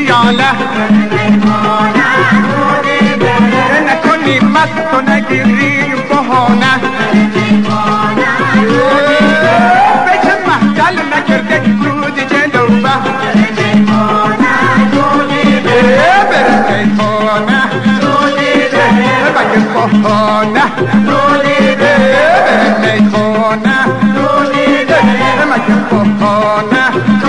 خیاله نکنی مست و نگیری بهانه به چه محجل نکرده رود جلوه بره میخانه بگه بهانه بره میخانه مگه بهانه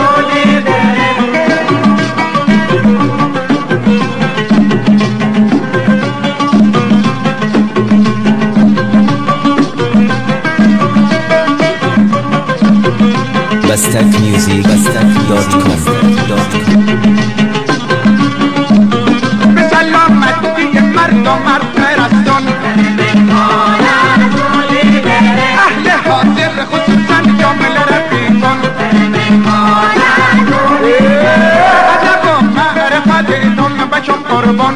Bastakmusic.com به سلامتی مردم پرستان اهل حاضر خصوصا جامعه رفیقان ادب و معرفتتون بشم قربان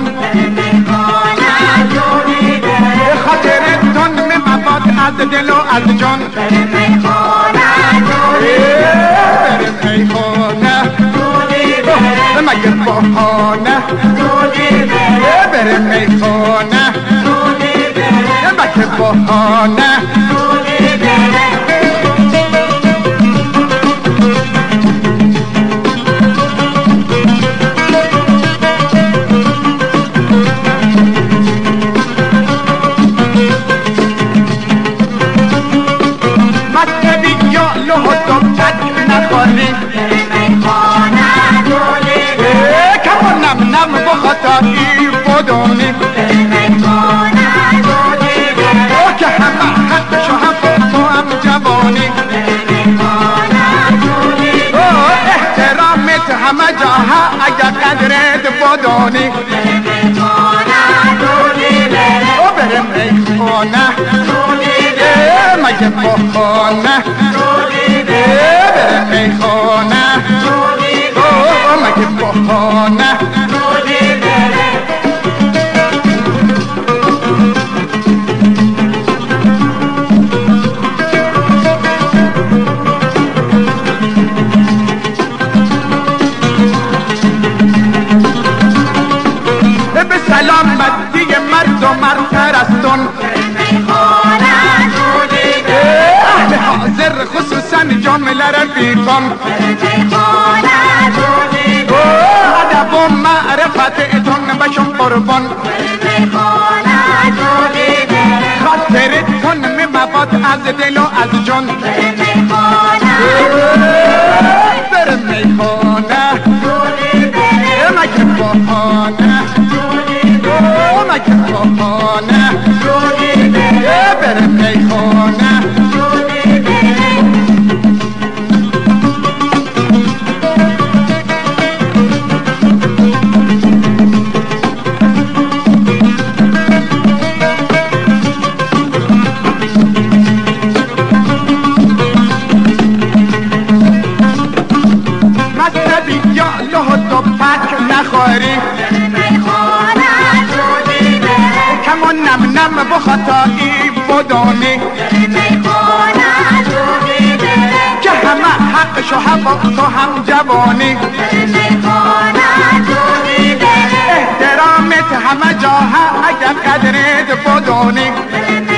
خاطرتون مباد از دل و از جان مگه بهانه بره میخانه مگه بهانه مطلبی یا لحظ و تک نخوری نم با خطایی بدانی که همه حقش و حق تو هم جوانی احترامت همه جاها اگر قدرت بدانی بره میخانه مگه بهانه بره میخانه مگه بهانه به سلامتی مردم پرستان اهل حاضر خصوصا جامعه رفیقان ادب و معرفتتون بشم قربان خاطرتون مباد از دل و از جان بره میخانه مگه بهانه مگه بهانه بره میخانه مطلبی یا لحظ و پک نخوری کمان نم با خطایی بدانی که همه حقش و حق تو هم جوانی احترامت همه جاها اگر قدرت بدانی